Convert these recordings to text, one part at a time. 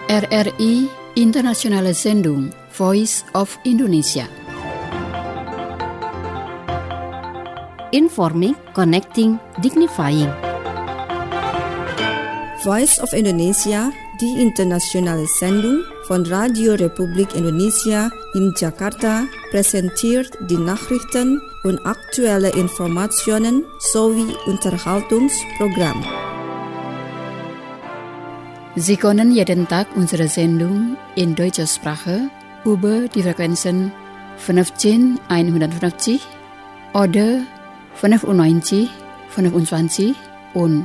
RRI Internationale Sendung Voice of Indonesia. Informing, connecting, dignifying. Voice of Indonesia, die internationale Sendung von Radio Republik Indonesia in Jakarta, präsentiert die Nachrichten und aktuelle Informationen sowie Unterhaltungsprogramm. Sie können jeden Tag unsere Sendung in deutscher Sprache über die Frequenzen 15150 oder 95, 25 und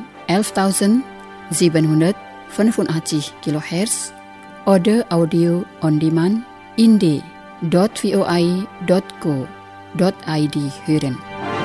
11.785 kHz oder Audio on Demand in d.voi.co.id hören.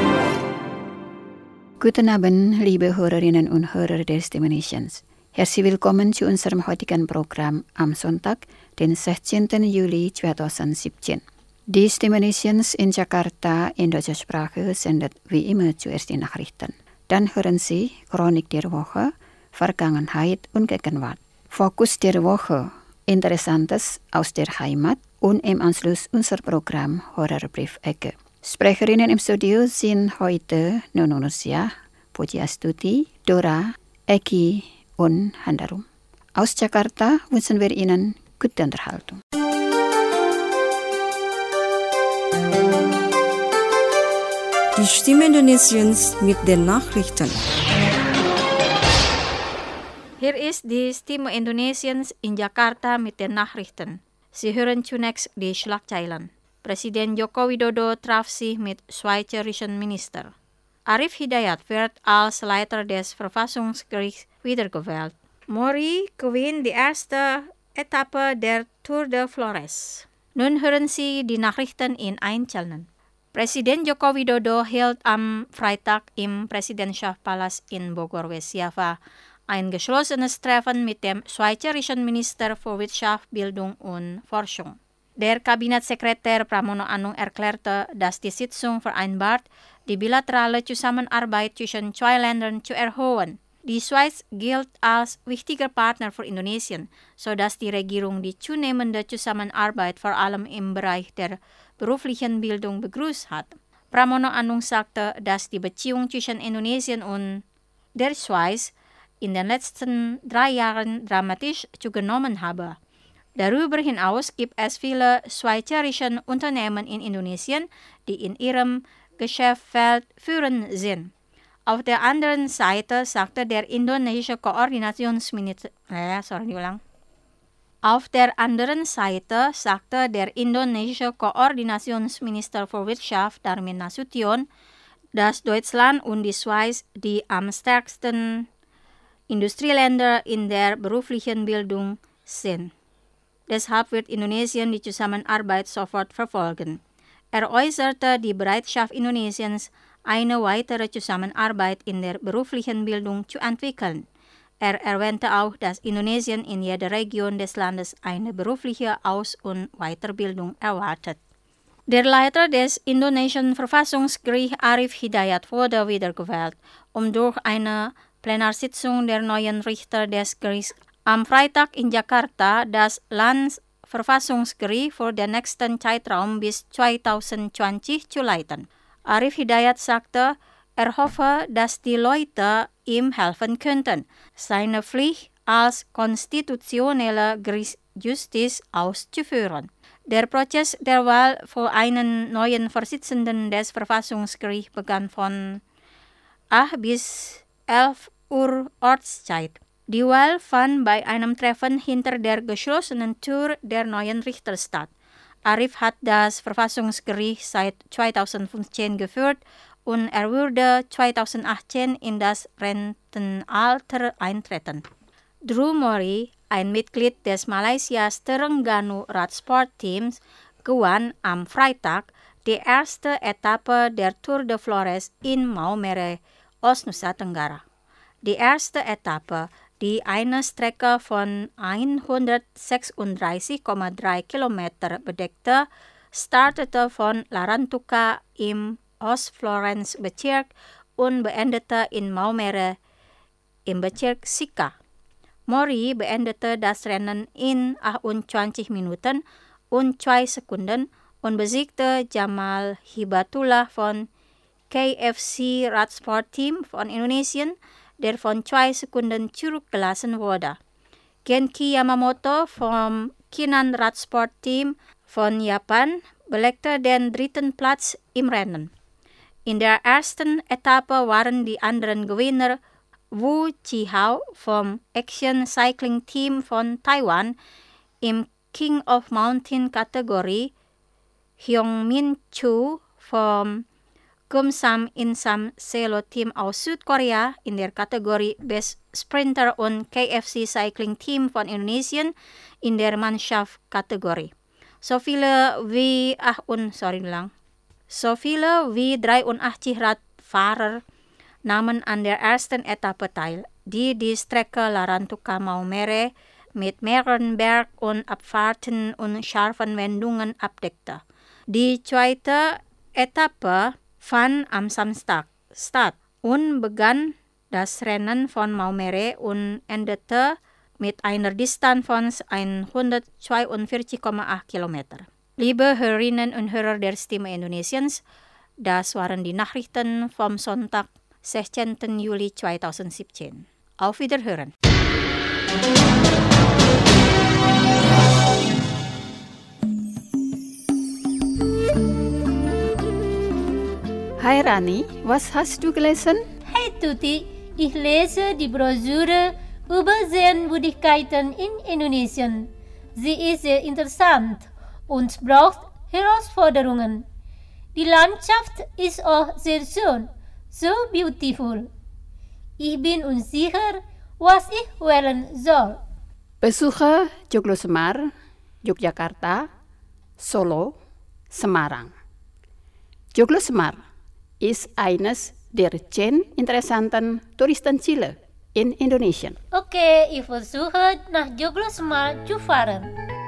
Guten Abend, liebe Hörerinnen und Hörer der Stimme Nations. Herzlich willkommen zu unserem heutigen Programm am Sonntag, den 16. Juli 2017. Die Stimme Nations in Jakarta in deutscher Sprache sendet wie immer zuerst die Nachrichten. Dann hören Sie Chronik der Woche, Vergangenheit und Gegenwart. Fokus der Woche, Interessantes aus der Heimat und im Anschluss unser Programm Horrorbriefecke. Sprecherinnen im Studio sind heute Nunusia, Pujiastuti, Dora, Eki und Handarum. Aus Jakarta wünschen wir Ihnen gute Unterhaltung. Die Stimme Indonesiens mit den Nachrichten. Hier ist die Stimme Indonesiens in Jakarta mit den Nachrichten. Sie hören zunächst die Schlagzeilen. Presiden Joko Widodo traf sich mit schweizerischen Minister. Arif Hidayat wird als Leiter des Verfassungsgerichts wiedergewählt. Mori gewinnt die erste Etappe der Tour de Flores. Nun hören Sie die Nachrichten in Einzelnen. Presiden Joko Widodo hielt am Freitag im Präsidentschaftspalast in Bogor, West-Java ein geschlossenes Treffen mit dem schweizerischen Minister für Wirtschaft, Bildung und Forschung. Der Kabinettssekretär Pramono Anung erklärte, dass die Sitzung vereinbart, die bilaterale Zusammenarbeit zwischen zwei Ländern zu erhöhen. Die Schweiz gilt als wichtiger Partner für Indonesien, sodass die Regierung die zunehmende Zusammenarbeit vor allem im Bereich der beruflichen Bildung begrüßt hat. Pramono Anung sagte, dass die Beziehung zwischen Indonesien und der Schweiz in den letzten 3 Jahren dramatisch zugenommen habe. Darüber hinaus gibt es viele schweizerische Unternehmen in Indonesien, die in ihrem Geschäftsfeld führend sind. Auf der anderen Seite sagte der indonesische Koordinationsminister für Wirtschaft Darmin Nasution, dass Deutschland und die Schweiz die am stärksten Industrieländer in der beruflichen Bildung sind. Deshalb wird Indonesien die Zusammenarbeit sofort verfolgen. Er äußerte die Bereitschaft Indonesiens, eine weitere Zusammenarbeit in der beruflichen Bildung zu entwickeln. Er erwähnte auch, dass Indonesien in jeder Region des Landes eine berufliche Aus- und Weiterbildung erwartet. Der Leiter des indonesischen Verfassungsgerichts Arif Hidayat wurde wiedergewählt, um durch eine Plenarsitzung der neuen Richter des Gerichts am Freitag in Jakarta das Landesverfassungsgericht für den nächsten Zeitraum bis 2020 zu leiten. Arif Hidayat sagte, er hoffe, dass die Leute ihm helfen könnten, seine Pflicht als konstitutioneller Gerichtsjustiz auszuführen. Der Prozess der Wahl für einen neuen Vorsitzenden des Verfassungsgerichts begann von 8 bis 11 Uhr Ortszeit. Die Wahl fand bei einem Treffen hinter der geschlossenen Tür der neuen Richter statt. Arif hat das Verfassungsgericht seit 2015 geführt und er würde 2018 in das Rentenalter eintreten. Drew Mori, ein Mitglied des Malaysias Terengganu Radsportteams, gewann am Freitag die erste Etappe der Tour de Flores in Maumere, Nusa Tenggara. Die erste Etappe, die eine Strecke von 136,3 Kilometer bedeckte, startete von Larantuka im Ostflorence-Bezirk und beendete in Maumere im Bezirk Sika. Mori beendete das Rennen in 28 Minuten und 2 Sekunden und besiegte Jamal Hibatullah von KFC Radsportteam von Indonesien, der von 2 Sekunden zurückgelassen wurde. Genki Yamamoto vom Kinan Radsportteam von Japan belegte den 3. Platz im Rennen. In der ersten Etappe waren die anderen Gewinner Wu Chihao vom Action Cycling Team von Taiwan im King of Mountain Kategorie, Hyungmin Chu vom Kumsam Insam Selo Team aus Südkorea in der Kategorie Best Sprinter und KFC Cycling Team von Indonesien in der Mannschaft-Kategorie. So viele wie 83 Radfahrer nahmen an der ersten Etappe teil, die Strecke Larantuka-Maumere mit mehreren Berg- und Abfahrten und scharfen Wendungen abdeckte. Die zweite Etappe fand am Samstag statt und begann das Rennen von Maumere und endete mit einer Distanz von 142,8 Kilometer. Liebe Hörerinnen und Hörer der Stimme Indonesiens, das waren die Nachrichten vom Sonntag, 16. Juli 2017. Auf Wiederhören. Hi Rani, was hast du gelesen? Hey Tuti, ich lese die Broschüre über Sehenswürdigkeiten in Indonesien. Sie ist sehr interessant und braucht Herausforderungen. Die Landschaft ist auch sehr schön, so beautiful. Ich bin unsicher, was ich wählen soll. Besuche Joglo Semar, Yogyakarta, Solo, Semarang. Joglo Semar ist eines der 10 interessanten Touristenziele in Indonesien. Okay, ich versuche nach Joglo Semar zu fahren.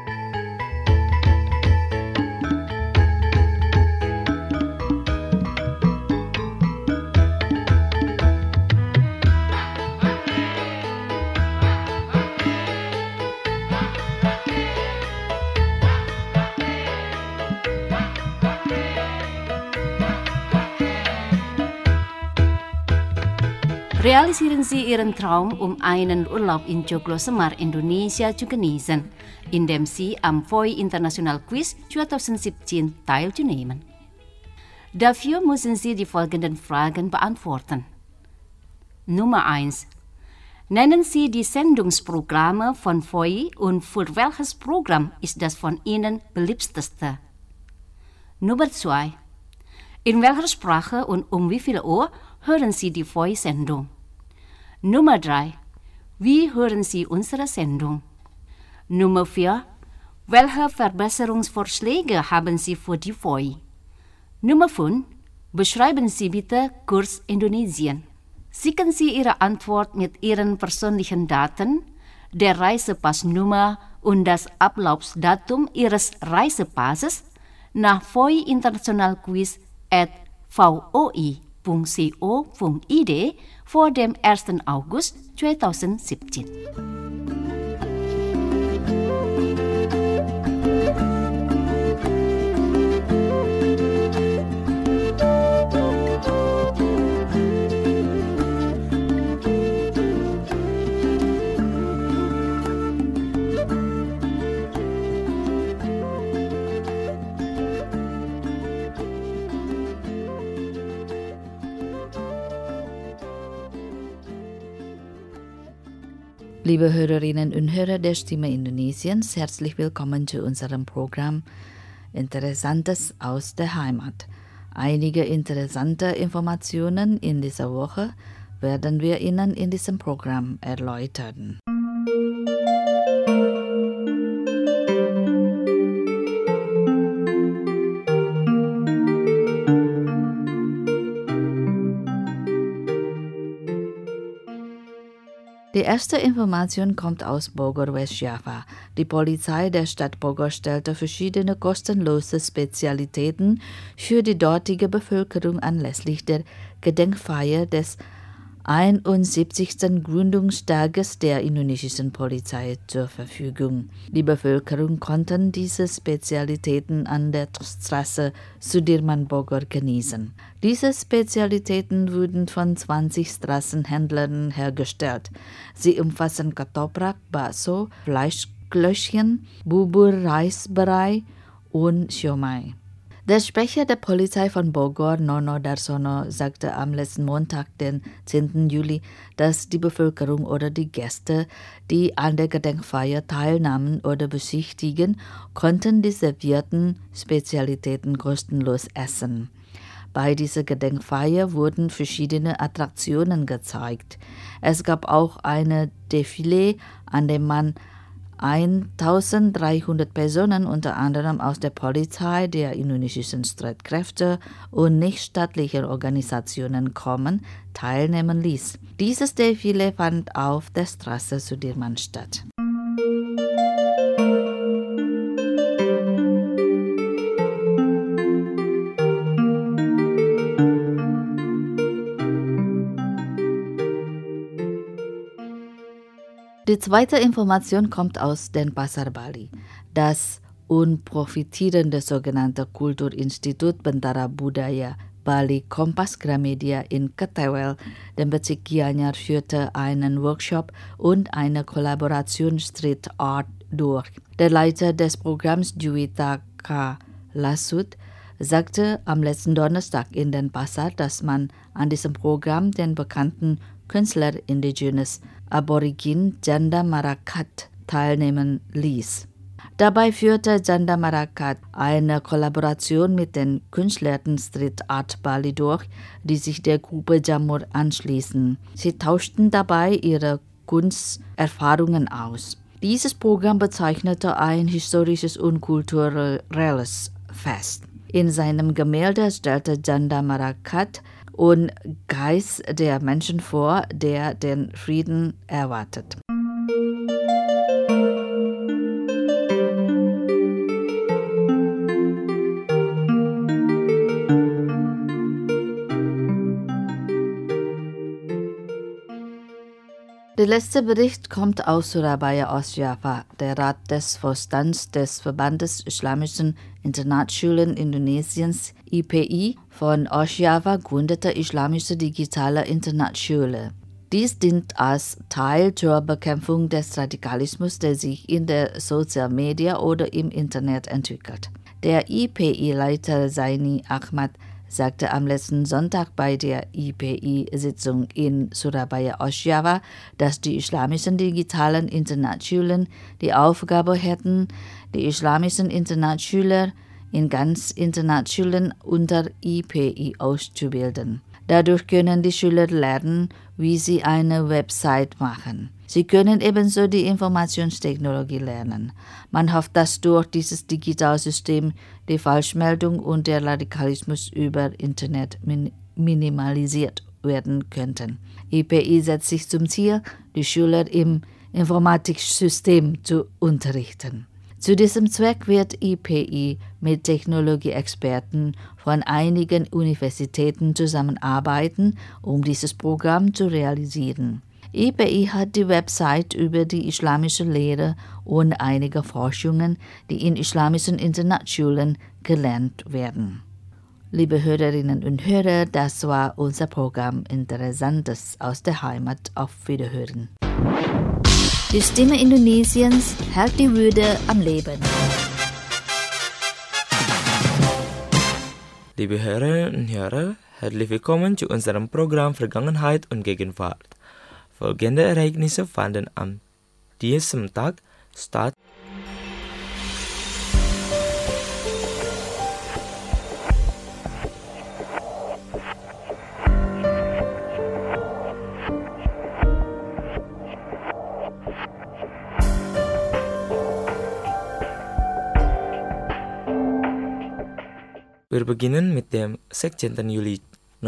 Realisieren Sie Ihren Traum, einen Urlaub in Joglo Semar, Indonesia zu genießen, indem Sie am FOI International Quiz 2017 teilnehmen. Dafür müssen Sie die folgenden Fragen beantworten. Nummer 1. Nennen Sie die Sendungsprogramme von FOI und für welches Programm ist das von Ihnen beliebteste? Nummer 2. In welcher Sprache und um wie viel Uhr hören Sie die FOI-Sendung? Nummer 3. Wie hören Sie unsere Sendung? Nummer 4. Welche Verbesserungsvorschläge haben Sie für die FOI? Nummer 5. Beschreiben Sie bitte Kurs Indonesien. Schicken Sie Ihre Antwort mit Ihren persönlichen Daten, der Reisepassnummer und das Ablaufsdatum Ihres Reisepasses nach FOI International Quiz @voi.co.id vor dem 1. August 2017. Liebe Hörerinnen und Hörer der Stimme Indonesiens, herzlich willkommen zu unserem Programm Interessantes aus der Heimat. Einige interessante Informationen in dieser Woche werden wir Ihnen in diesem Programm erläutern. Die erste Information kommt aus Bogor, Westjava. Die Polizei der Stadt Bogor stellte verschiedene kostenlose Spezialitäten für die dortige Bevölkerung anlässlich der Gedenkfeier des 71. Gründungstages der indonesischen Polizei zur Verfügung. Die Bevölkerung konnten diese Spezialitäten an der Straße Sudirman Bogor genießen. Diese Spezialitäten wurden von 20 Straßenhändlern hergestellt. Sie umfassen Ketoprak, Bakso, Fleischklößchen, Bubur Reisbrei und Siomay. Der Sprecher der Polizei von Bogor, Nono Darsono, sagte am letzten Montag, den 10. Juli, dass die Bevölkerung oder die Gäste, die an der Gedenkfeier teilnahmen oder besichtigen, konnten die servierten Spezialitäten kostenlos essen. Bei dieser Gedenkfeier wurden verschiedene Attraktionen gezeigt. Es gab auch eine Defilé, an dem man 1300 Personen, unter anderem aus der Polizei, der indonesischen Streitkräfte und nichtstaatlichen Organisationen teilnehmen ließ. Dieses Defilé fand auf der Straße Sudirman statt. Die zweite Information kommt aus Denpasar, Bali. Das unprofitierende sogenannte Kulturinstitut Bentara Budaya Bali Kompas Gramedia in Ketewel, dem Bezirk Gianyar, führte einen Workshop und eine Kollaboration Street Art durch. Der Leiter des Programms, Juwita K. Lasut, sagte am letzten Donnerstag in Denpasar, dass man an diesem Programm den bekannten Künstler Indigenous Aborigin Janda Marakat teilnehmen ließ. Dabei führte Janda Marakat eine Kollaboration mit den Künstlern Street Art Bali durch, die sich der Gruppe Jamur anschließen. Sie tauschten dabei ihre Kunsterfahrungen aus. Dieses Programm bezeichnete ein historisches und kulturelles Fest. In seinem Gemälde stellte Janda Marakat und Geist der Menschen vor, der den Frieden erwartet. Der letzte Bericht kommt aus Surabaya, Ostjava. Der Rat des Vorstands des Verbandes Islamischen Internatsschulen Indonesiens IPI von Ostjava gründete Islamische Digitale Internatsschule. Dies dient als Teil zur Bekämpfung des Radikalismus, der sich in der Social Media oder im Internet entwickelt. Der IPI-Leiter Zaini Ahmad sagte am letzten Sonntag bei der IPI-Sitzung in Surabaya, Ostjava, dass die islamischen digitalen Internatsschulen die Aufgabe hätten, die islamischen Internatsschüler in ganz Internatsschulen unter IPI auszubilden. Dadurch können die Schüler lernen, wie sie eine Website machen. Sie können ebenso die Informationstechnologie lernen. Man hofft, dass durch dieses Digitalsystem die Falschmeldung und der Radikalismus über Internet minimalisiert werden könnten. IPI setzt sich zum Ziel, die Schüler im Informatiksystem zu unterrichten. Zu diesem Zweck wird IPI mit Technologieexperten von einigen Universitäten zusammenarbeiten, um dieses Programm zu realisieren. IPI hat die Website über die islamische Lehre und einige Forschungen, die in islamischen Internatsschulen gelernt werden. Liebe Hörerinnen und Hörer, das war unser Programm Interessantes aus der Heimat. Auf Wiederhören. Die Stimme Indonesiens hält die Würde am Leben. Liebe Hörerinnen und Hörer, herzlich willkommen zu unserem Programm Vergangenheit und Gegenwart. Folgende Ereignisse fanden am diesem Tag statt. Wir beginnen mit dem 16. Juli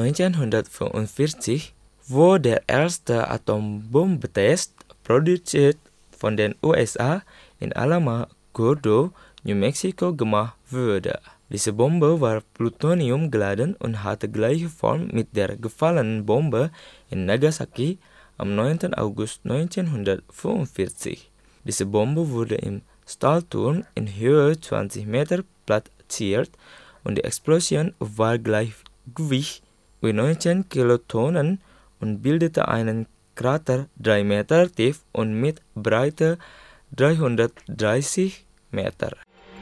1945, wo der erste Atombombentest produziert von den USA in Alamogordo, New Mexico gemacht wurde. Diese Bombe war Plutonium geladen und hatte gleiche Form mit der gefallenen Bombe in Nagasaki am 9. August 1945. Diese Bombe wurde im Stahlturm in Höhe 20 Meter platziert und die Explosion war gleichgewichtig wie 19 Kilotonnen und bildete einen Krater 3 Meter tief und mit Breite 330 Meter.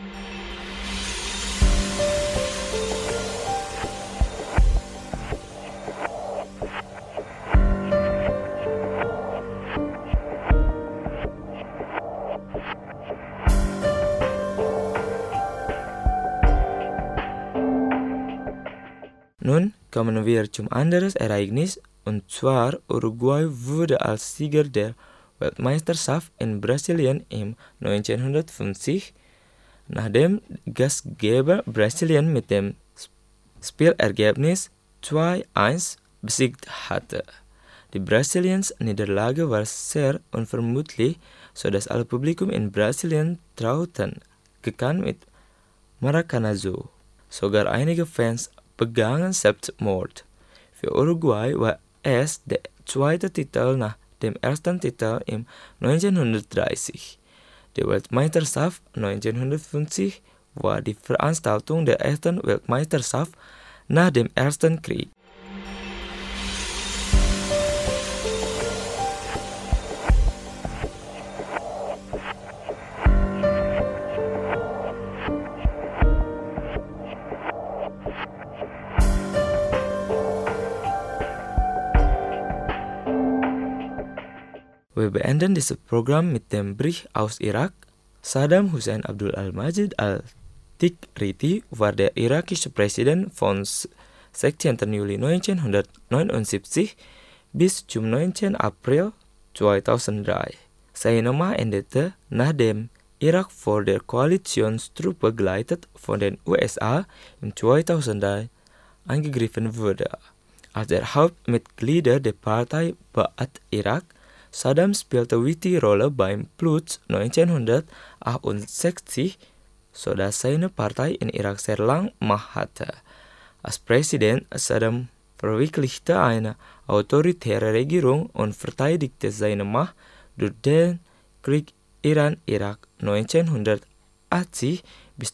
Nun kommen wir zum anderen Ereignis, und zwar Uruguay wurde als Sieger der Weltmeisterschaft in Brasilien im 1950, nachdem Gastgeber Brasilien mit dem Spielergebnis 2:1 besiegt hatte. Die Brasiliens Niederlage war sehr unvermutlich, sodass alle Publikum in Brasilien trauten, gekannt mit Maracanazo. Sogar einige Fans begangen Selbstmord. Für Uruguay war es der zweite Titel nach dem ersten Titel im 1930. Die Weltmeisterschaft 1950 war die Veranstaltung der ersten Weltmeisterschaft nach dem Ersten Krieg. Wir beenden dieses Programm mit dem Bericht aus Irak. Saddam Hussein Abdul al-Majid al-Tigriti war der irakische Präsident von 16. Juli 1979 bis zum 19. April 2003. Seine Macht endete, nachdem Irak vor der Koalitionstruppe geleitet von den USA im 2003 angegriffen wurde. Als der Hauptmitglieder der Partei Ba'ath Irak, Saddam spielte wichtige Rolle beim Putsch 1968, sodass seine Partei in Irak sehr lange Macht hatte. Als Präsident Saddam verwirklichte eine autoritäre Regierung und verteidigte seine Macht durch den Krieg Iran-Irak 1980 bis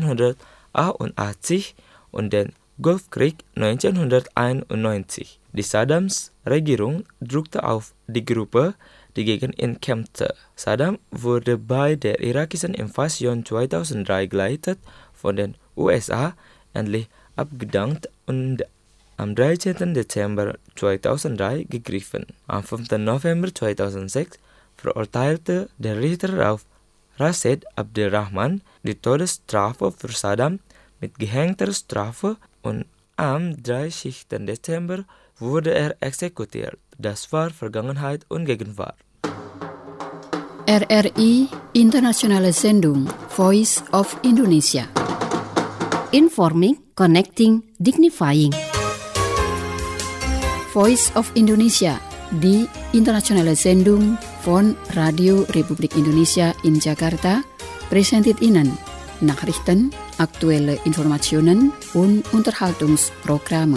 1988 und den Golfkrieg 1991. Die Saddams Regierung drückte auf die Gruppe, die gegen ihn kämpfte. Saddam wurde bei der irakischen Invasion 2003 geleitet von den USA endlich abgedankt und am 13. Dezember 2003 gegriffen. Am 5. November 2006 verurteilte der Richter Rauf Rashid Abdelrahman die Todesstrafe für Saddam mit gehängter Strafe und am 30. Dezember wurde er exekutiert. Das war Vergangenheit und Gegenwart. RRI Internationale Sendung Voice of Indonesia. Informing, connecting, dignifying. Voice of Indonesia, die internationale Sendung von Radio Republik Indonesia in Jakarta, präsentiert Ihnen Nachrichten, aktuelle Informationen und Unterhaltungsprogramme.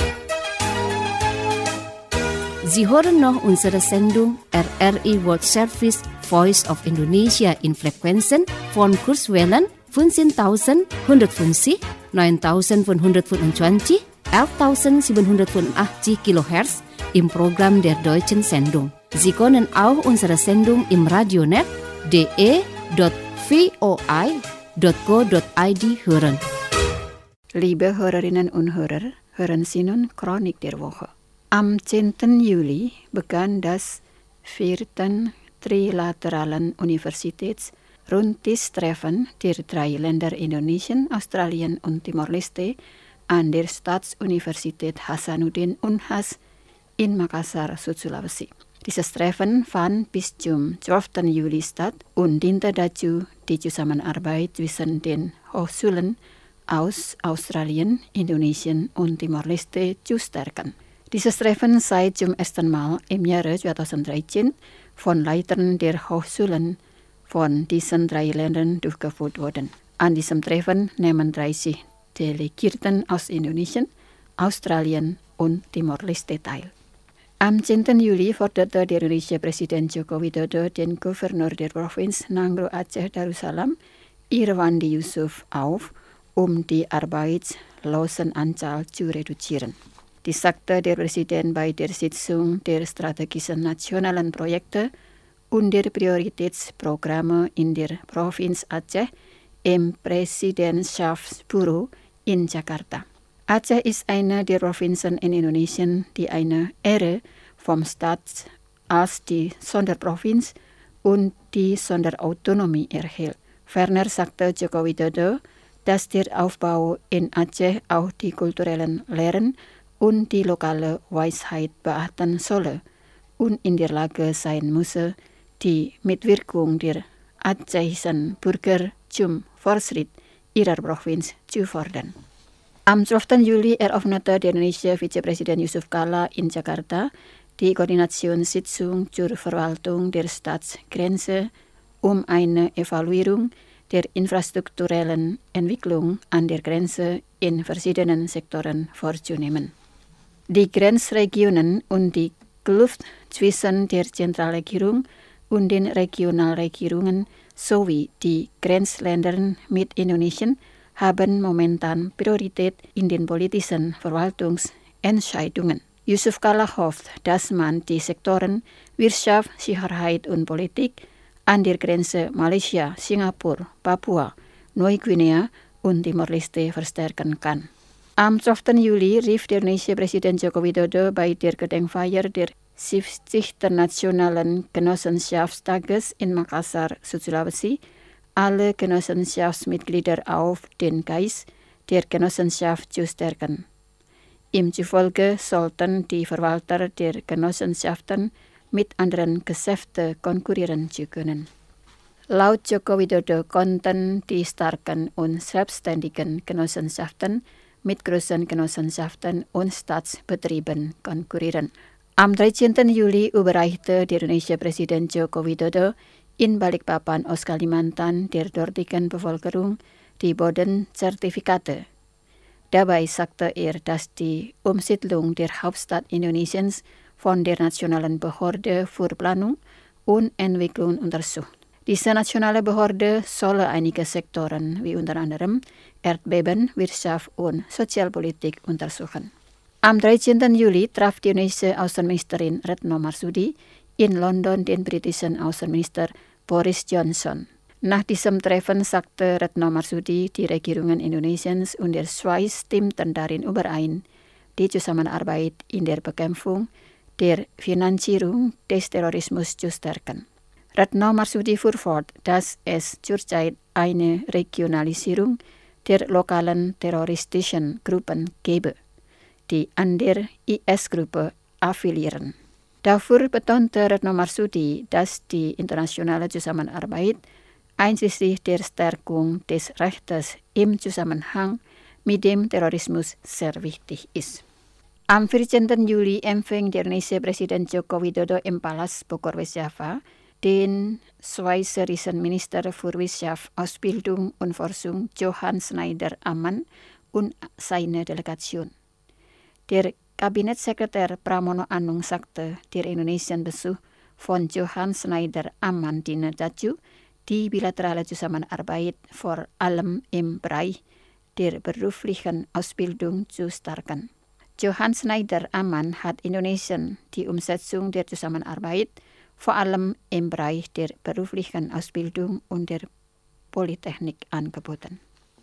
Sie hören noch unsere Sendung RRI World Service Voice of Indonesia in Frequenzen von Kurzwellen 15.150, 9.525, 11.785 kHz im Programm der deutschen Sendung. Sie können auch unsere Sendung im Radionet de.voi.go.id hören. Liebe Hörerinnen und Hörer, hören Sie nun Chronik der Woche. Am 10. Juli begann das 4. Trilateralen Universitäts-Rundtisch-Treffen der 3 Länder Indonesien, Australien und Timor-Leste an der Staatsuniversität Hasanuddin Unhas in Makassar, Sulawesi. Dieses Treffen fand bis zum 12. Juli statt und diente dazu, die Zusammenarbeit zwischen den Hochschulen aus Australien, Indonesien und Timor-Leste zu stärken. Dieses Treffen sei zum ersten Mal im Jahre 2013 von Leitern der Hochschulen von diesen 3 Ländern durchgeführt worden. An diesem Treffen nehmen 30 Delegierten aus Indonesien, Australien und Timor-Leste teil. Am 10. Juli forderte der indonesische Präsident Joko Widodo den Gouverneur der Provinz Nangro Aceh Darussalam, Irwandi Yusuf, auf, die Arbeitslosenanzahl zu reduzieren. Dies sagte der Präsident bei der Sitzung der strategischen nationalen Projekte und der Prioritätsprogramme in der Provinz Aceh im Präsidentschaftsbüro in Jakarta. Aceh ist eine der Provinzen in Indonesien, die eine Ehre vom Staat als die Sonderprovinz und die Sonderautonomie erhält. Ferner sagte Joko Widodo, dass der Aufbau in Aceh auch die kulturellen Lehren und die lokale Weisheit beachten solle und in der Lage sein müsse, die Mitwirkung der acehischen Bürger zum Fortschritt ihrer Provinz zu fördern. Am 12. Juli eröffnete der indonesische Vizepräsident Yusuf Kala in Jakarta die Koordinationssitzung zur Verwaltung der Staatsgrenze, eine Evaluierung der infrastrukturellen Entwicklung an der Grenze in verschiedenen Sektoren vorzunehmen. Die Grenzregionen und die Kluft zwischen der Zentralregierung und den Regionalregierungen sowie die Grenzländer mit Indonesien haben momentan Priorität in den politischen Verwaltungsentscheidungen. Yusuf Kala hofft, dass man die Sektoren Wirtschaft, Sicherheit und Politik an der Grenze Malaysia, Singapur, Papua, Neuguinea und Timor-Leste verstärken kann. Am 12. Juli rief der indonesische Präsident Joko Widodo bei der Gedenkfeier der 70. Nationalen Genossenschaftstages in Makassar, Sulawesi, alle Genossenschaftsmitglieder auf, den Geist der Genossenschaft zu stärken. Ihm zufolge sollten die Verwalter der Genossenschaften mit anderen Geschäften konkurrieren zu können. Laut Joko Widodo konnten die starken und selbstständigen Genossenschaften mit großen Genossenschaften und Staatsbetrieben konkurrieren. Am 13. Juli überreichte der indonesische Präsident Joko Widodo in Balikpapan, Ostkalimantan, der dortigen Bevölkerung die Bodenzertifikate. Dabei sagte er, dass die Umsiedlung der Hauptstadt Indonesiens von der Nationalen Behörde für Planung und Entwicklung untersucht. Diese nationale Behörde solle einige Sektoren wie unter anderem Erdbeben, Wirtschaft und Sozialpolitik untersuchen. Am 13. Juli traf die indonesische Außenministerin Retno Marsudi in London den britischen Außenminister Boris Johnson. Nach diesem Treffen sagte Retno Marsudi, die Regierungen Indonesiens und der Schweiz stimmten darin überein, die Zusammenarbeit in der Bekämpfung der Finanzierung des Terrorismus zu stärken. Retno Marsudi fuhr fort, dass es zurzeit eine Regionalisierung der lokalen terroristischen Gruppen gebe, die an der IS-Gruppe affiliieren. Dafür betonte Retno Marsudi, dass die internationale Zusammenarbeit einschließlich der Stärkung des Rechts im Zusammenhang mit dem Terrorismus sehr wichtig ist. Am 14. Juli empfing der indonesische Präsident Joko Widodo im Palast Bogor West Java den schweizerischen Minister für Wirtschaft, Ausbildung und Forschung Johan Schneider Amman und seine Delegation. Der Kabinettssekretär Pramono Anung sagte, der Indonesienbesuch von Johan Schneider Amman diene dazu, die bilaterale Zusammenarbeit vor allem im Bereich der beruflichen Ausbildung zu stärken. Johan Schneider Amman hat Indonesien die Umsetzung der Zusammenarbeit vor allem im Bereich der beruflichen Ausbildung und der Polytechnik angeboten.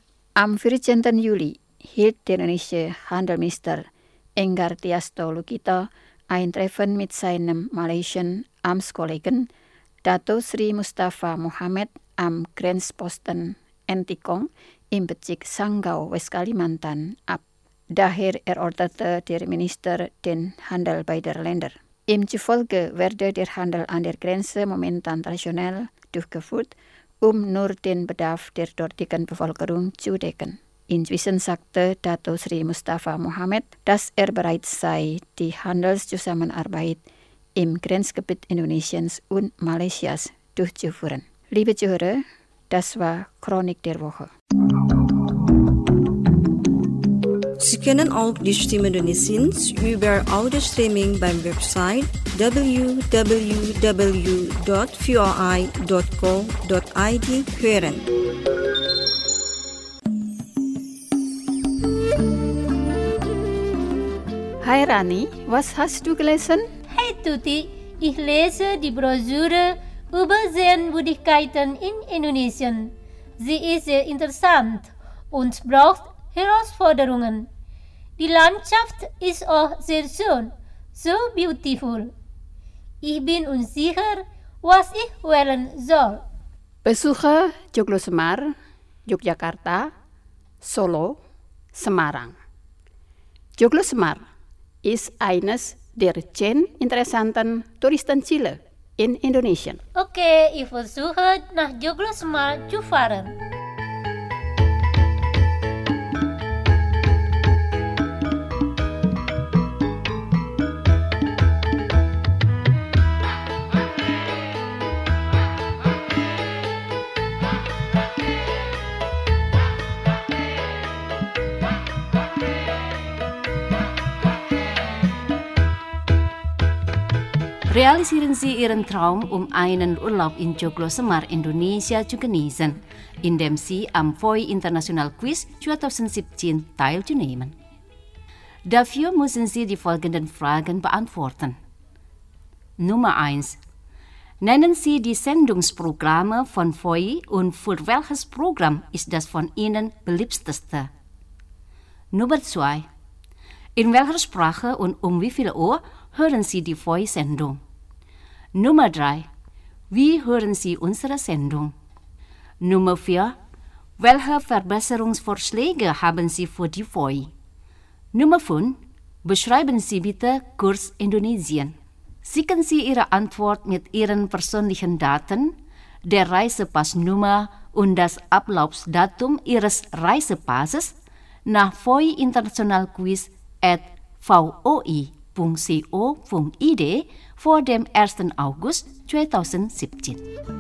Am 14. Juli hielt der indonesische Handelsminister Enggar Tias Tolukito ein Treffen mit seinem malaysischen Amtskollegen Dato Sri Mustafa Mohamad am Grenzposten Entikong im Bezirk Sanggau, Westkalimantan ab. Daher erörterte der Minister den Handel beider Länder. Ihm zufolge werde der Handel an der Grenze momentan rationell durchgeführt, nur den Bedarf der dortigen Bevölkerung zu decken. Inzwischen sagte Dato Sri Mustafa Mohamad, dass er bereit sei, die Handelszusammenarbeit im Grenzgebiet Indonesiens und Malaysias durchzuführen. Liebe Zuhörer, das war Chronik der Woche. Sie können auch die Stimme Indonesiens über Audio-Streaming beim Website www.voi.co.id hören. Hi Rani, was hast du gelesen? Hey Tuti, ich lese die Broschüre über Sehenswürdigkeiten in Indonesien. Sie ist sehr interessant und braucht Herausforderungen. Die Landschaft ist auch sehr schön, so beautiful. Ich bin unsicher, was ich wählen soll. Besuche Joglosemar, Yogyakarta, Solo, Semarang. Joglosemar ist eines der 10 interessanten Touristenziele in Indonesien. Okay, ich versuche nach Joglosemar zu fahren. Realisieren Sie Ihren Traum, einen Urlaub in Joglosemar, Indonesia zu genießen, indem Sie am VOI International Quiz 2017 teilnehmen. Dafür müssen Sie die folgenden Fragen beantworten. Nummer 1. Nennen Sie die Sendungsprogramme von VOI und für welches Programm ist das von Ihnen beliebteste? Nummer 2. In welcher Sprache und um wie viel Uhr hören Sie die VOI-Sendung? Nummer 3. Wie hören Sie unsere Sendung? Nummer 4. Welche Verbesserungsvorschläge haben Sie für die VOI? Nummer 5. Beschreiben Sie bitte Kurs Indonesien. Schicken Sie Ihre Antwort mit Ihren persönlichen Daten, der Reisepassnummer und das Ablaufdatum Ihres Reisepasses nach VOI International Quiz @voi.co.id vor dem 1. August 2017.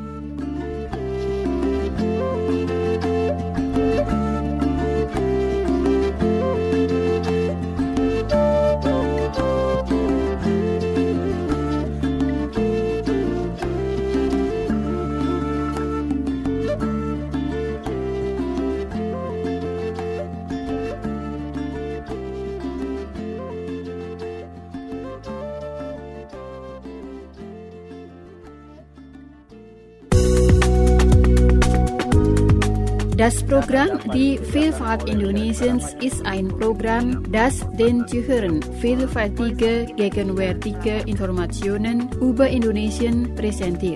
Das Programm Die Vielfalt Indonesiens ist ein Programm, das den Zuhörern vielfältige, gegenwärtige Informationen über Indonesien präsentiert.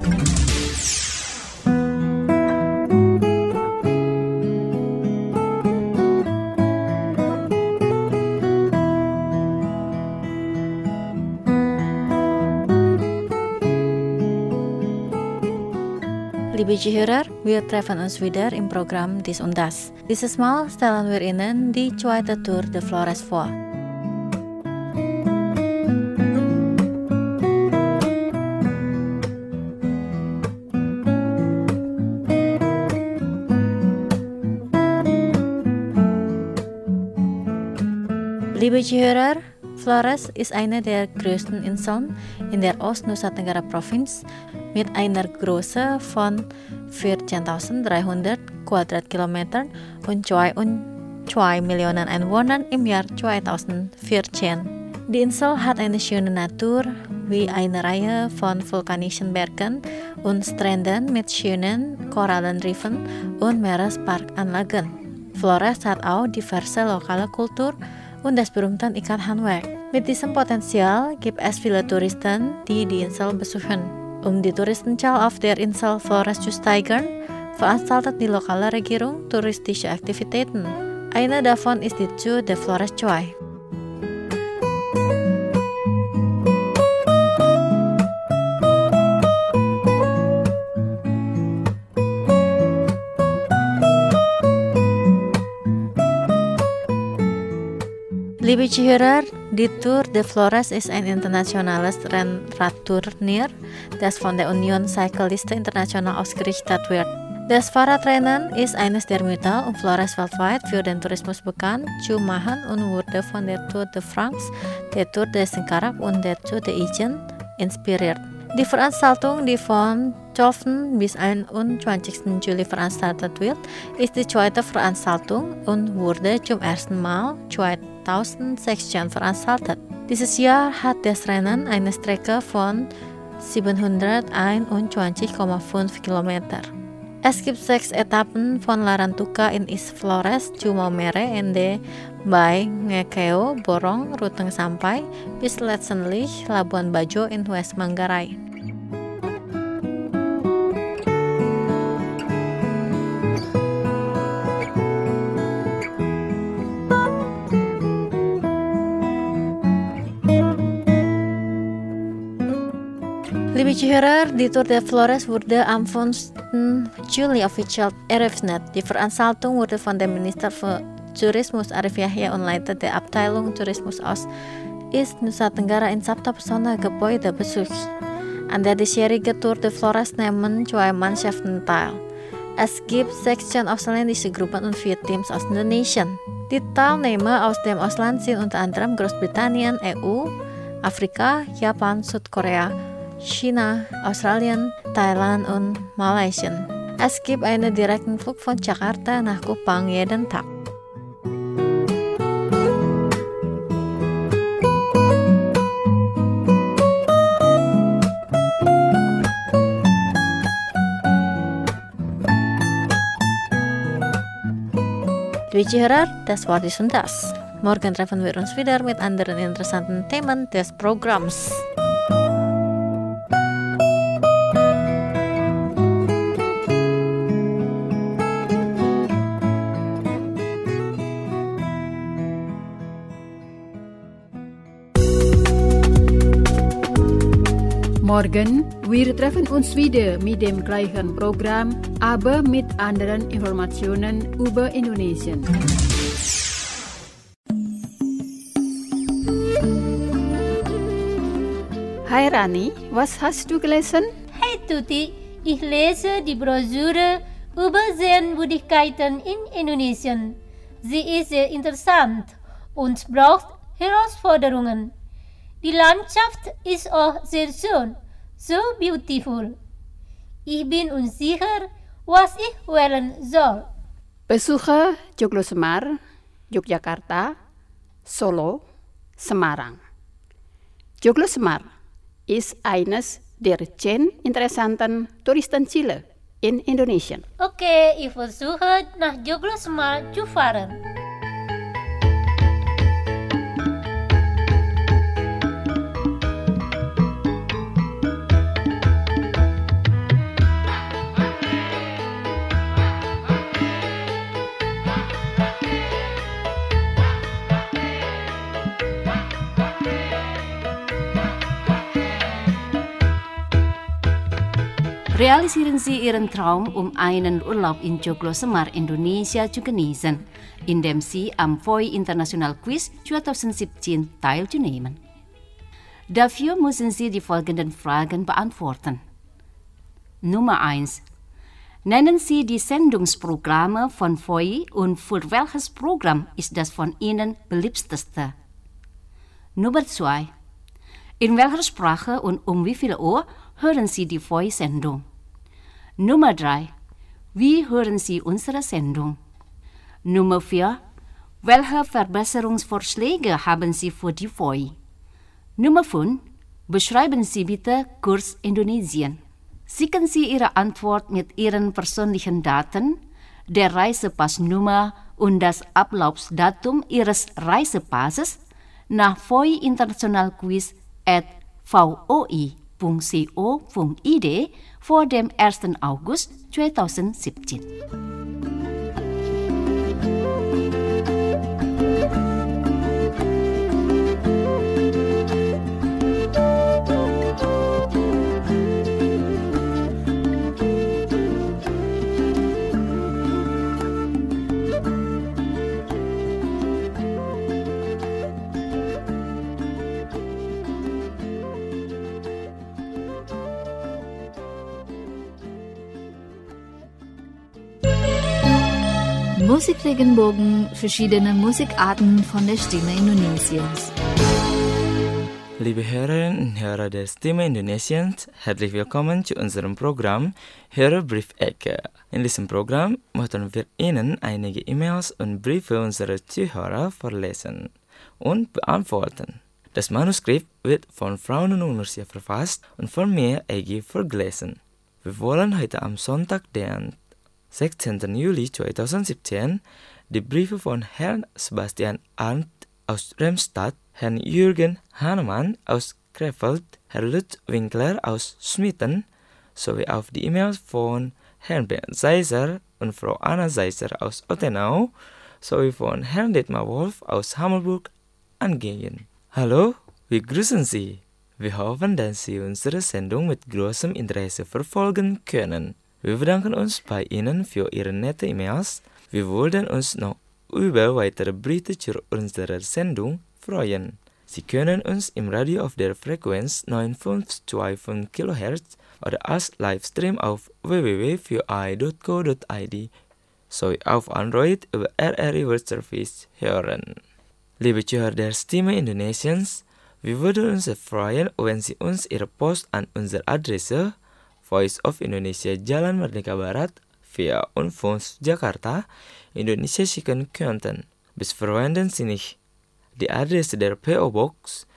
Liebe Zuhörer, wir treffen uns wieder im Programm Dies und Das. Dieses Mal stellen wir Ihnen die zweite Tour de Flores vor. Liebe Zuhörer, Flores ist eine der größten Inseln in der Ost-Nusa Tenggara Provinz mit einer Größe von 14.300 Quadratkilometern und 2,2 Millionen Einwohnern im Jahr 2014. Die Insel hat eine schöne Natur, wie eine Reihe von vulkanischen Bergen und Stränden mit schönen Korallenriffen und Meeresparkanlagen. Flores hat auch diverse lokale Kultur und das berühmte Ikan-Handwerk. Mit diesem Potenzial gibt es viele Touristen, die die Insel besuchen. Um die Touristenzahl auf der Insel Flores zu steigern, veranstaltet die lokale Regierung touristische Aktivitäten. Eine davon ist die Tour de Flores Choi. Liebe Zuhörer, die Tour de Flores ist ein internationales Rennradturnier, das von der Union Cycliste International ausgerichtet wird. Das Fahrradrennen ist eines der Mythen und Flores weltweit für den Tourismus bekannt, Chumahan und wurde von der Tour de France, der Tour de Singkarak und der Tour de Aegean inspiriert. Die Veranstaltung, die von 12. bis 21. Juli veranstaltet wird, ist die zweite Veranstaltung und wurde zum ersten Mal 2016 veranstaltet. Dieses Jahr hat das Rennen eine Strecke von 721,5 Kilometer. Es gibt 6 Etappen von Larantuka in East Flores, Chumomere, Ende bei Ngekeo, Borong, Ruteng sampai bis letztendlich Labuan Bajo in West Manggarai. Liebe Zuhörer, die Tour de Flores wurde am 5. Juli offiziell eröffnet. Die Veranstaltung wurde von dem Minister für Tourismus Arif Yahya und Leiter der Abteilung Tourismus aus East Nusa Tenggara in Sabta Pesona Gebäude besucht. An der diesjährigen Tour de Flores nehmen 2 Mannschaften teil. Es gibt 16 ausländische Gruppen und 4 Teams aus Indonesien. Die Teilnehmer aus dem Ausland sind unter anderem Großbritannien, EU, Afrika, Japan, Südkorea, China, Australien, Thailand und Malaysia. Es gibt einen direkten Flug von Jakarta nach Kupang jeden Tag. Liebe Zuhörer, das war die Sonntags. Morgen treffen wir uns wieder mit anderen interessanten Themen des Programms. Morgen, wir treffen uns wieder mit dem gleichen Programm, aber mit anderen Informationen über Indonesien. Hai Rani, was hast du gelesen? Hey Tuti, ich lese die Broschüre über Sehenswürdigkeiten in Indonesien. Sie ist sehr interessant und braucht Herausforderungen. Die Landschaft ist auch sehr schön, so beautiful. Ich bin unsicher, was ich wählen soll. Besuche Joglo Semar, Yogyakarta, Solo, Semarang. Joglo Semar ist eines der 10 interessanten Touristenziele in Indonesien. Okay, ich versuche nach Joglo Semar zu fahren. Realisieren Sie Ihren Traum, einen Urlaub in Joglo Semar, Indonesia zu genießen, indem Sie am FOI International Quiz 2017 teilzunehmen. Dafür müssen Sie die folgenden Fragen beantworten. Nummer 1. Nennen Sie die Sendungsprogramme von FOI und für welches Programm ist das von Ihnen beliebteste? Nummer 2. In welcher Sprache und um wie viel Uhr hören Sie die FOI-Sendung? Nummer 3. Wie hören Sie unsere Sendung? Nummer 4. Welche Verbesserungsvorschläge haben Sie für die FOI? Nummer 5. Beschreiben Sie bitte Kurs Indonesien. Schicken Sie Ihre Antwort mit Ihren persönlichen Daten, der Reisepassnummer und das Ablaufsdatum Ihres Reisepasses nach FOI International Quiz @voi.co.id vor dem 1. August 2017. Musikregenbogen, verschiedene Musikarten von der Stimme Indonesiens. Liebe Hörerinnen und Hörer der Stimme Indonesiens, herzlich willkommen zu unserem Programm Hörerbriefecke. In diesem Programm möchten wir Ihnen einige E-Mails und Briefe unserer Zuhörer vorlesen und beantworten. Das Manuskript wird von Frau Nunung Nursia verfasst und von mir, Egi, vorgelesen. Wir wollen heute am Sonntag, den 16. Juli 2017, die Briefe von Herrn Sebastian Arndt aus Remstadt, Herrn Jürgen Hahnemann aus Krefeld, Herr Lutz Winkler aus Smitten sowie auf die E-Mails von Herrn Bernd Seiser und Frau Anna Seiser aus Ottenau sowie von Herrn Dietmar Wolf aus Hammelburg angehen. Hallo, wir grüßen Sie. Wir hoffen, dass Sie unsere Sendung mit großem Interesse verfolgen können. Wir bedanken uns bei Ihnen für Ihre nette E-Mails. Wir würden uns noch über weitere Briefe zu unserer Sendung freuen. Sie können uns im Radio auf der Frequenz 9525 kHz oder als Livestream auf www.ui.co.id sowie auf Android über RRI World Service hören. Liebe Zuhörer der Stimme Indonesiens, wir würden uns freuen, wenn Sie uns Ihre Post an unsere Adresse Voice of Indonesia Jalan Merdeka Barat, 4 Unfons, Jakarta, Indonesia schicken könnten. Bis verwenden Sie nicht die Adresse der PO Box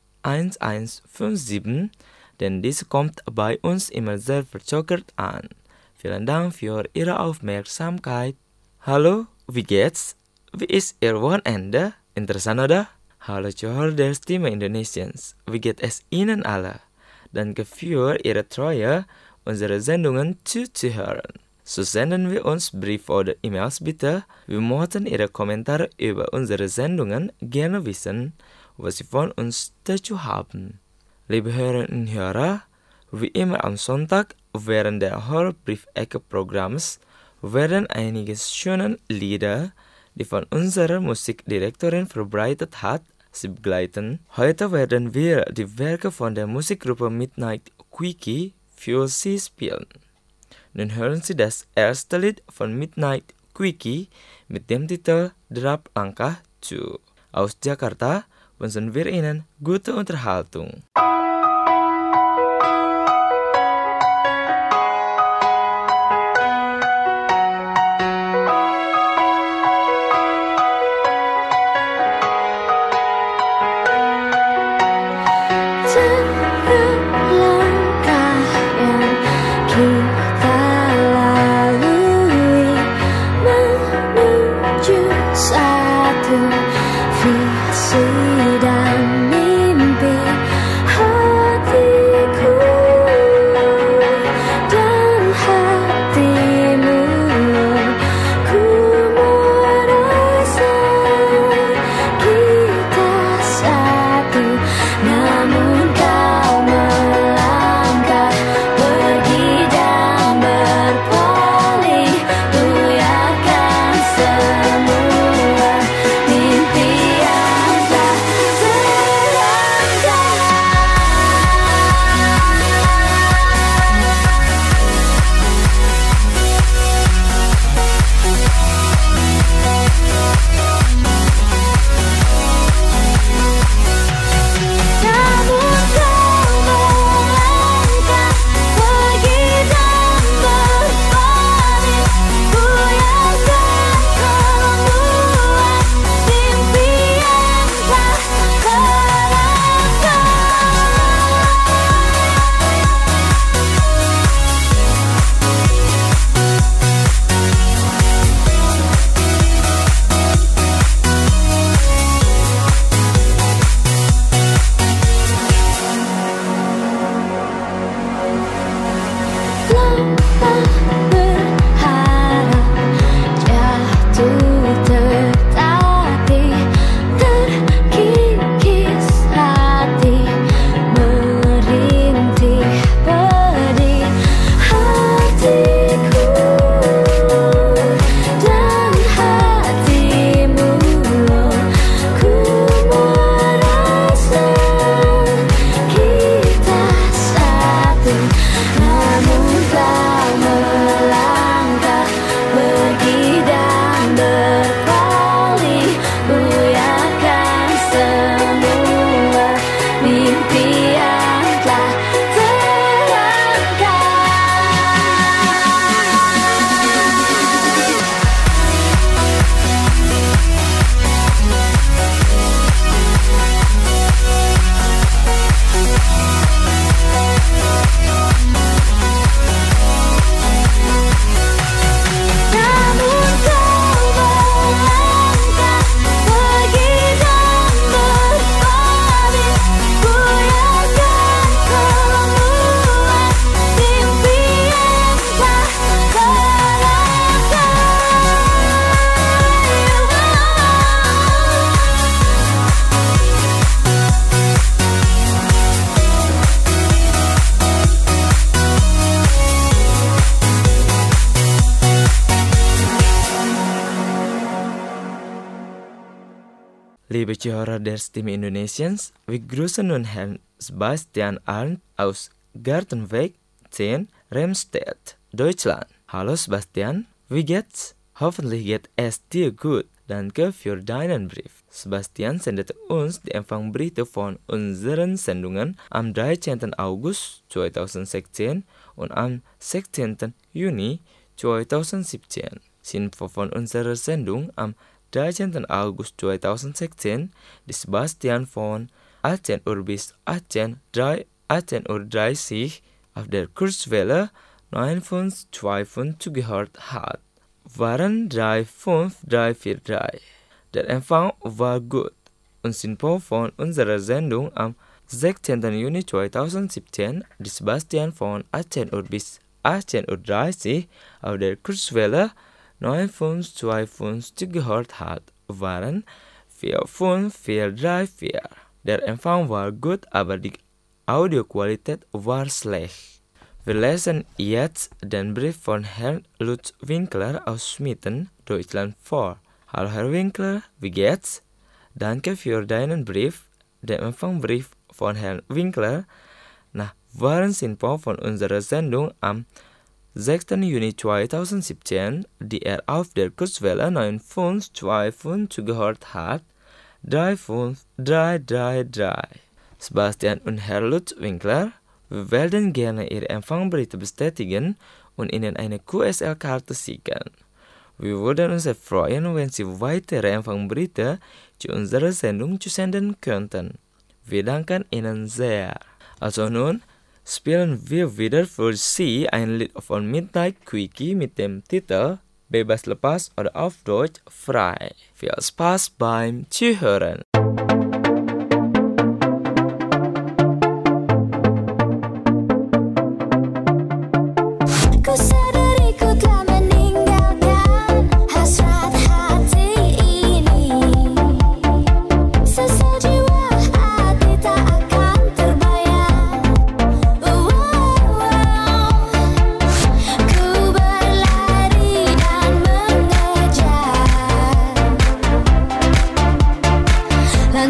1157, denn diese kommt bei uns immer sehr verzögert an. Vielen Dank für Ihre Aufmerksamkeit. Hallo, wie geht's? Wie ist Ihr Wochenende? Interessant, oder? Hallo Zuhörer der Stimme Indonesiens, wie geht es Ihnen alle? Danke für Ihre Treue, unsere Sendungen zuzuhören. So senden wir uns Briefe oder E-Mails bitte. Wir möchten Ihre Kommentare über unsere Sendungen gerne wissen, was Sie von uns dazu haben. Liebe Hörerinnen und Hörer, wie immer am Sonntag während der Hörerbriefecke-Programms werden einige schöne Lieder, die von unserer Musikdirektorin verbreitet hat, Sie begleiten. Heute werden wir die Werke von der Musikgruppe Midnight Quickie für Sie spielen. Nun hören Sie das erste Lied von Midnight Quickie mit dem Titel Drap Langkah zu. Aus Jakarta wünschen wir Ihnen gute Unterhaltung. Namun kau Liebe Zuhörer der Stimme Indonesiens, wir grüßen nun Herrn Sebastian Arndt aus Gartenweg 10, Remstedt, Deutschland. Hallo Sebastian, wie geht's? Hoffentlich geht es dir gut. Danke für deinen Brief. Sebastian sendet uns die Empfangberichte von unseren Sendungen am 13. August 2016 und am 16. Juni 2017. Info von unserer Sendung am 13. August 2016 di Sebastian von 18 Uhr bis 18 Uhr 30 auf der Kurzwelle 9,2 zugehört hat, waren 35343. Der Empfang war gut. Und Info von unserer Sendung am 16. Juni 2017 di Sebastian von 18 Uhr bis 18 Uhr 30 auf der Kurzwelle 9,2 zugehört hat, waren 45434. Der Empfang war gut, aber die Audioqualität war schlecht. Wir lesen jetzt den Brief von Herrn Lutz Winkler aus Schmitten, Deutschland vor. Hallo Herr Winkler, wie geht's? Danke für deinen Brief. Der Empfangbrief von Herrn Winkler waren Info von unserer Sendung am 6. Juni 2017, die auf der Kurzwelle 9,2 zugehört hat, 35333. Sebastian und Herr Lutz Winkler, wir werden gerne Ihre Empfangberichte bestätigen und Ihnen eine QSL-Karte schicken. Wir würden uns freuen, wenn Sie weitere Empfangberichte zu unserer Sendung zusenden könnten. Wir danken Ihnen sehr. Also nun spielen wir wieder für Sie ein Lied von Midnight Quickie mit dem Titel Bebas Lepas oder auf Deutsch Frei. Viel Spaß beim Zuhören. La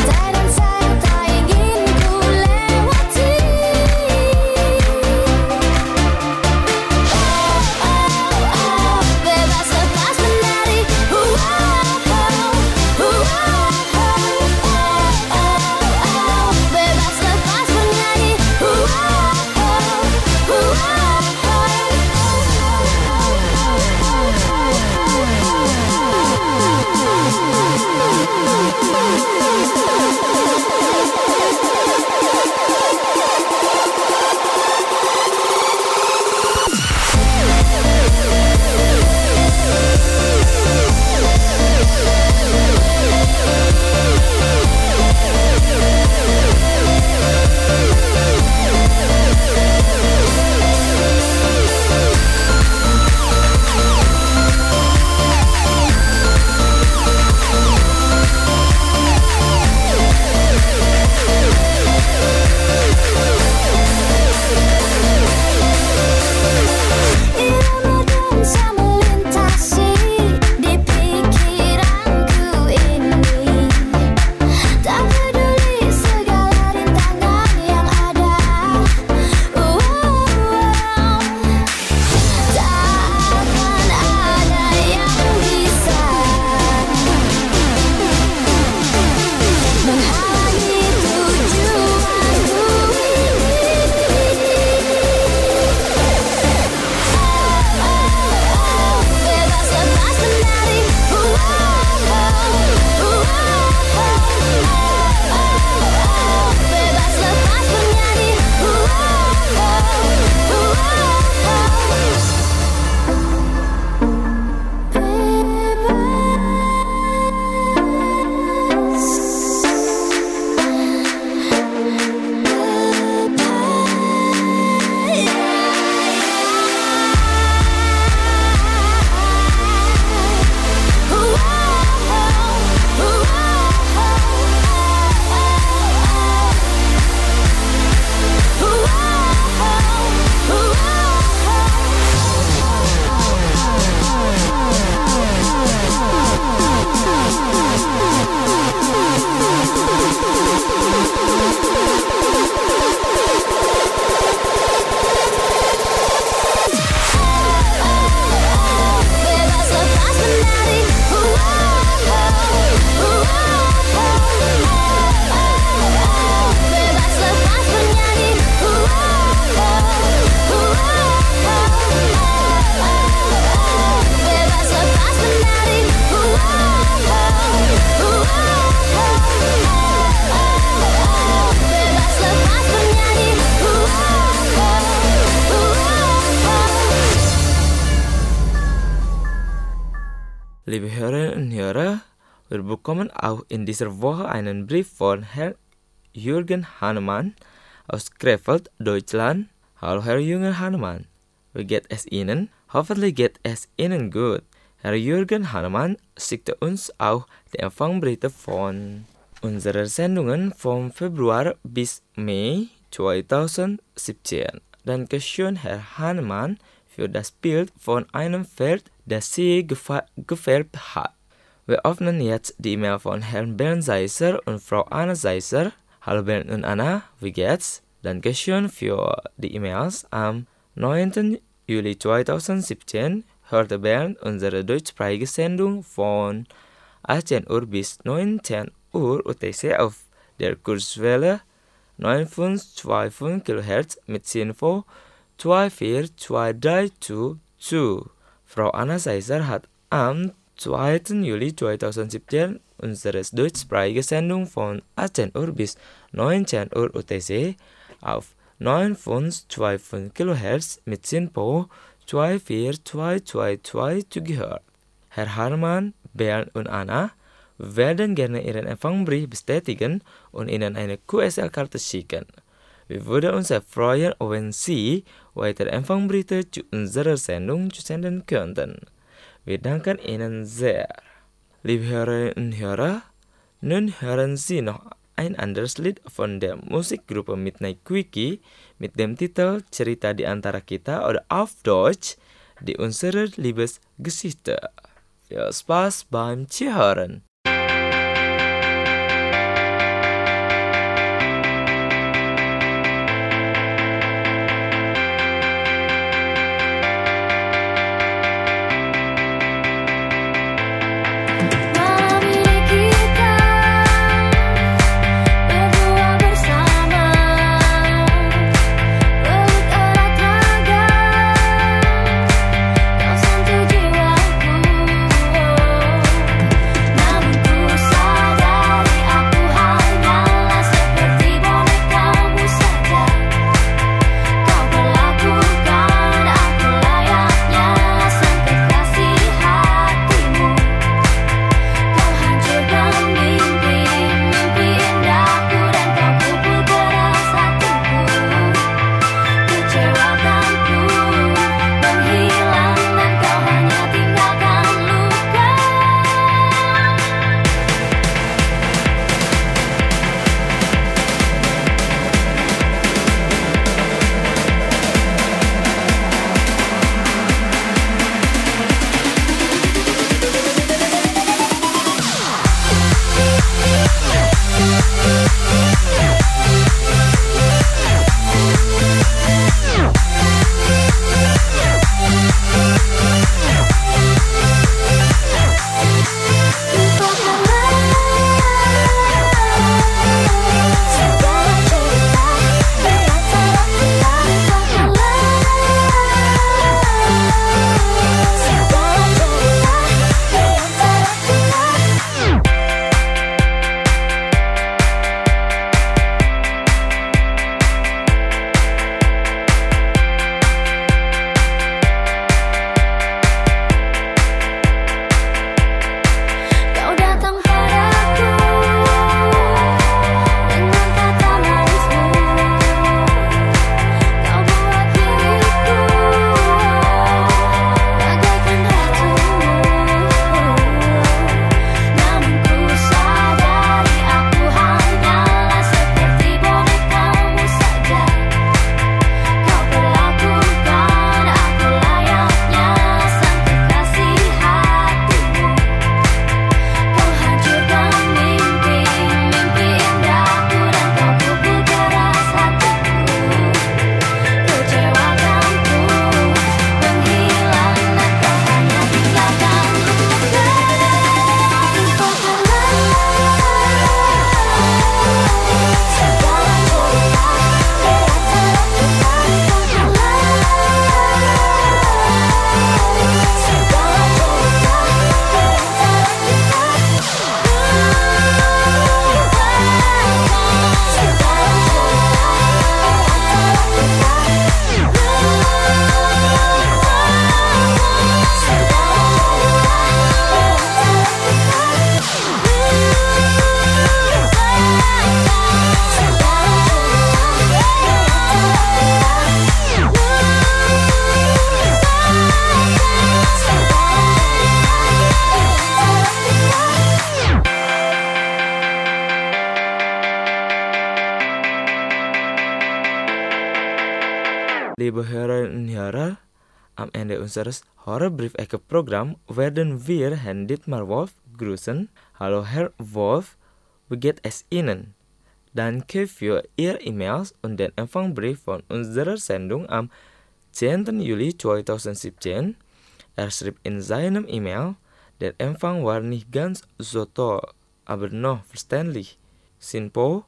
Liebe Hörerinnen und Hörer, wir bekommen auch in dieser Woche einen Brief von Herrn Jürgen Hannemann aus Krefeld, Deutschland. Hallo Herr Jürgen Hannemann, wie geht es Ihnen? Hoffentlich geht es Ihnen gut. Herr Jürgen Hannemann schickte uns auch die Empfangberichte von unseren Sendungen vom Februar bis Mai 2017. Dankeschön, Herr Hannemann, für das Bild von einem Pferd, das Sie gefärbt hat. Wir öffnen jetzt die E-Mail von Herrn Bernd Seisser und Frau Anna Seisser. Hallo Bernd und Anna, wie geht's? Dankeschön für die E-Mails. Am 9. Juli 2017 hörte Bernd unsere deutschsprachige Sendung von 18 Uhr bis 19 Uhr UTC auf der Kurzwelle 9525 kHz mit Info 24232. Frau Anna Seisser hat am 2. Juli 2017 unsere deutschsprachige Sendung von 18 Uhr bis 19 Uhr UTC auf 9525 kHz mit Info 24222 gehört. Herr Harman, Bernd und Anna werden gerne Ihren Empfangbrief bestätigen und Ihnen eine QSL-Karte schicken. Wir würden uns sehr freuen, wenn Sie weitere Empfangbriefe zu unserer Sendung senden könnten. Wir danken Ihnen sehr. Liebe Hörerinnen und Hörer, nun hören Sie noch ein anderes Lied von der Musikgruppe Midnight Quickie mit dem Titel Cerita di Antara Kita oder auf Deutsch Die unsere Liebesgeschichte. Viel Spaß beim Zuhören. Namun liebe Hörerinnen und Hörer, am Ende unseres Horrorbrief-Ecke-Programm werden wir Herrn Dietmar Wolf grüßen. Hallo Herr Wolf, wie geht es Ihnen? Danke für Ihre E-Mails und den Empfangbrief von unserer Sendung am 10. Juli 2017. Er schrieb in seinem E-Mail, der Empfang war nicht ganz so toll, aber noch verständlich. Sinpo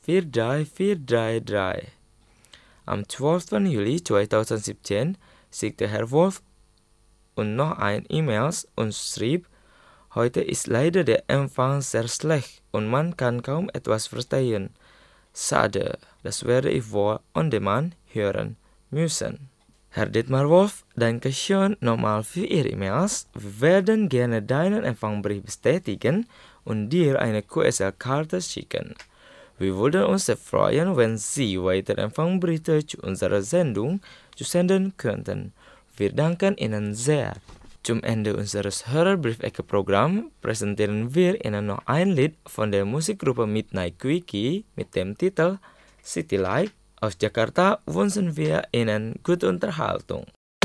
43433. Am 12. Juli 2017 schickte Herr Wolf und noch ein E-Mails und schrieb, heute ist leider der Empfang sehr schlecht und man kann kaum etwas verstehen. Schade, das werde ich wohl on demand hören müssen. Herr Dietmar Wolf, danke schön nochmal für Ihre E-Mails. Wir werden gerne deinen Empfangbrief bestätigen und dir eine QSL-Karte schicken. Wir würden uns sehr freuen, wenn Sie weitere Empfangbriefe zu unserer Sendung zusenden könnten. Wir danken Ihnen sehr. Zum Ende unseres Hörerbrief-Ecke-Programms präsentieren wir Ihnen noch ein Lied von der Musikgruppe Midnight Quickie mit dem Titel City Light. Aus Jakarta wünschen wir Ihnen gute Unterhaltung.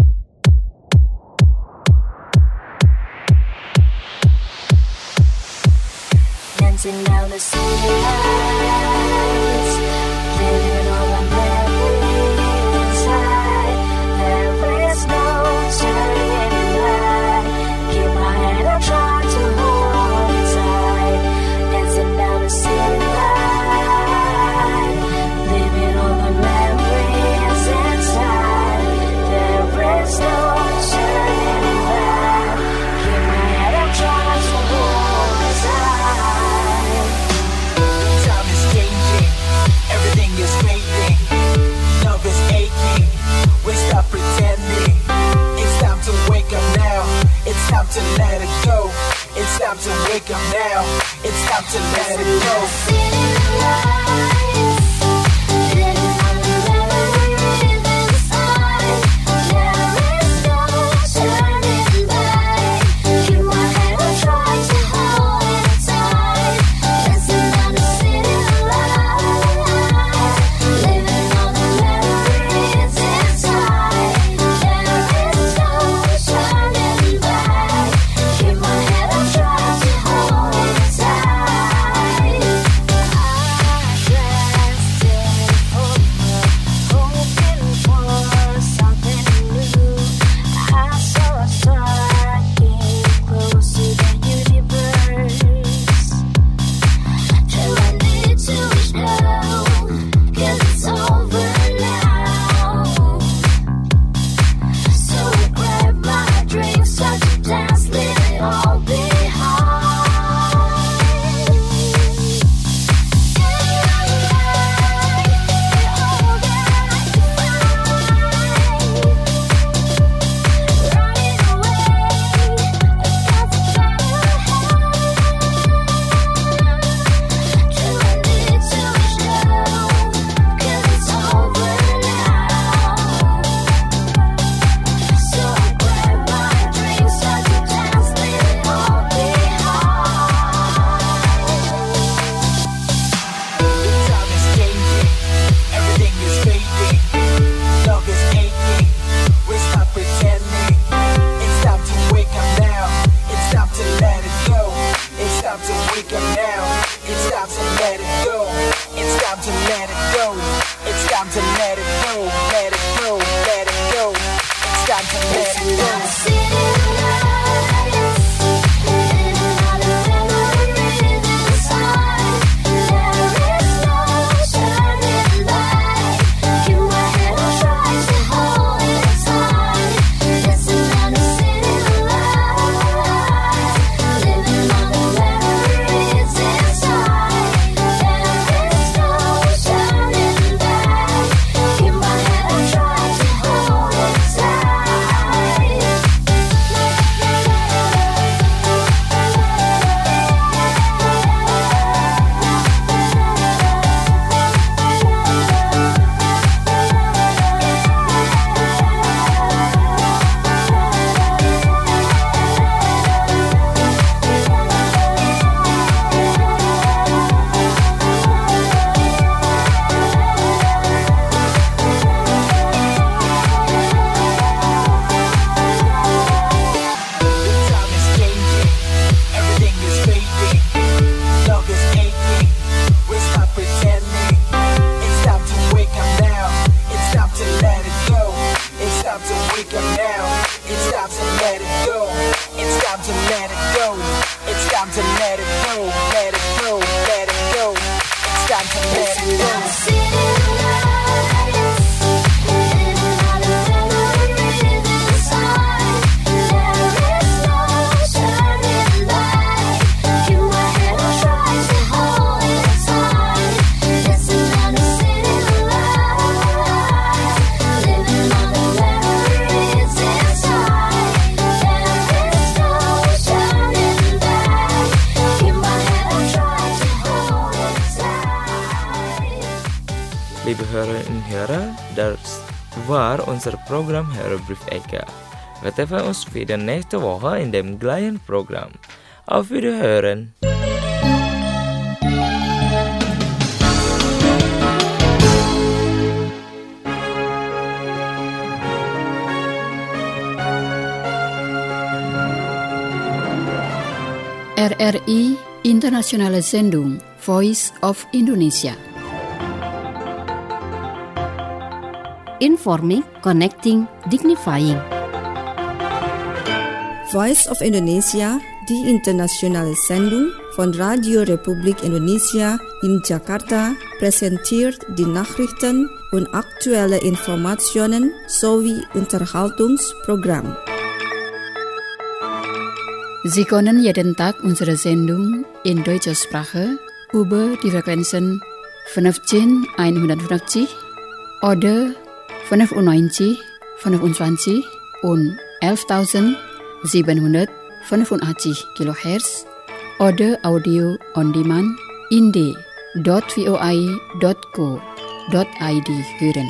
Dancing down the city lights, living all our memories inside. There is no turning back. Keep my head up, try to hold it tight. Dancing down the city lights, living all our memories inside. There is no turning back. Keep my head up, try to hold it tight. Time is changing, everything is fading. Love is aching, we stop pretending. It's time to wake up now, it's time to let it go. It's time to wake up now, it's time to let it go. hören und Hörer, das war unser Programm Hörerbrief Ecke. Wir treffen uns wieder nächste Woche in dem gleichen Programm. Auf Wiederhören! RRI Internationale Sendung Voice of Indonesia. Informing, connecting, dignifying. Voice of Indonesia, die internationale Sendung von Radio Republik Indonesia in Jakarta, präsentiert die Nachrichten und aktuelle Informationen sowie Unterhaltungsprogramm. Sie können jeden Tag unsere Sendung in deutscher Sprache über die Frequenzen 15150 oder 95, 25 und 11.785 kHz oder Audio on Demand in d.voi.co.id hören.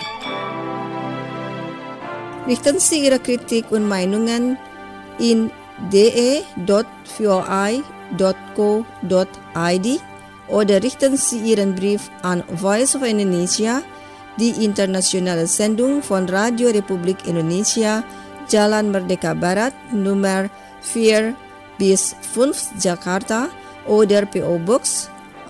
Richten Sie Ihre Kritik und Meinungen in de.voi.co.id oder richten Sie Ihren Brief an Voice of Indonesia, die internationale Sendung von Radio Republik Indonesia, Jalan Merdeka Barat, Nummer 4-5 Jakarta oder PO Box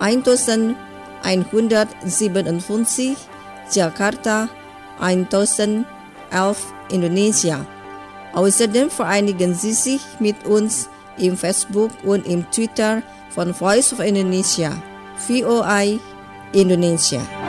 1157 Jakarta 1011 Indonesia. Außerdem vereinigen Sie sich mit uns im Facebook und im Twitter von Voice of Indonesia, VOI Indonesia.